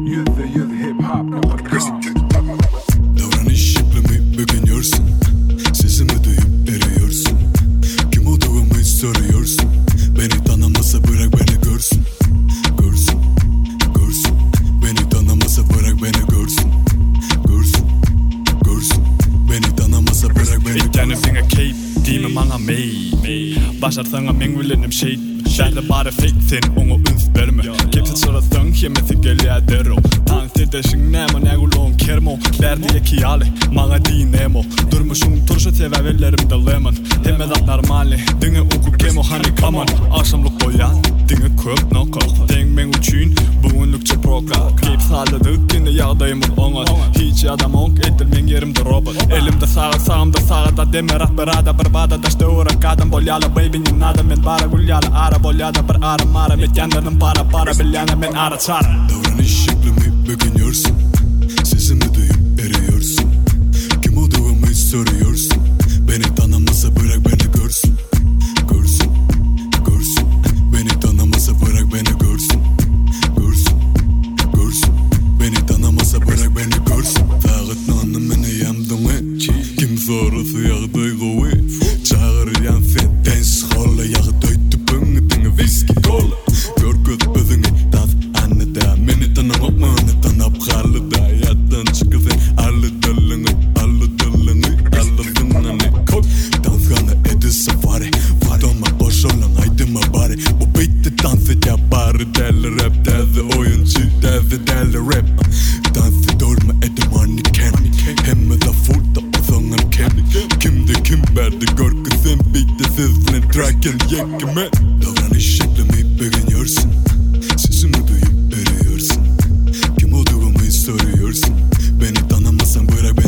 Davranış şıklımı bugünüyorsun. Sesimi duyup eriyorsun. Kim olduğumu soruyorsun. Beni tanımasa bırak beni görsün. Görsün, görsün. Beni tanımasa bırak beni görsün. Görsün, görsün. Beni tanımasa bırak beni görsün. Gerne finger cape, de med mange med. Bare sanger mængde vil nem shade. Kärle bare fake thin, unge unsperme. Kipset så da thang, hjemme til gælge er dero. Tan til det signal, man er gulån kermo. Lærde jeg kiale, mange de nemo. Durmuşum turşu teve vellerim de lemon. Hemme da normale, dinge uku kemo hani kaman. Akşamlık boyan, dinge köp nok. Ding men uçyn, bugünlük til proka. Kip salladık, yine yağdayım ungar. Hiç adam ok, ettir men yerimde robot. Elimde sağa, sağımda sağa da deme rahberada. Barbada da stora kadam bolyala baby nada. Men bara gulyala ara bolyada bir ara mara. Met yanlarım para bilyana men ara çara. Davranış şıklımı bugünüyorsun. Sesimi duyup eriyorsun. Kim olduğumu soruyorsun. Beni tanımasa bırak beni görsün. Görsün, görsün. Beni tanımasa bırak beni görsün. Görsün, görsün. Beni tanımasa bırak beni görsün. Tağıtlanım beni yamdımı. Kim sorusu yağdığı kovu. Çağır yan sen dens kolla. Yağdığı tüpünü dini viski kolla. Gör göz özünü taz anne da. Beni tanımak mı anne tanıp halı da. Yattan çıkı sen alı dölünü. Alı dölünü. Alı dölünü. Danskanı edi safari. Fadoma boş olan aydıma bari. Bu bitti dans et ya bari. Deli rap deli oyuncu. Deli rap. Dans et olma edi manniken. Hem de fullt och sången ken. Kimde kim verdi korkusun bitti sizin tracken yekime. Davranış şeklimi beğeniyorsun. Sesimi duyup eriyorsun. Kim olduğumu soruyorsun. Beni tanımasan bırak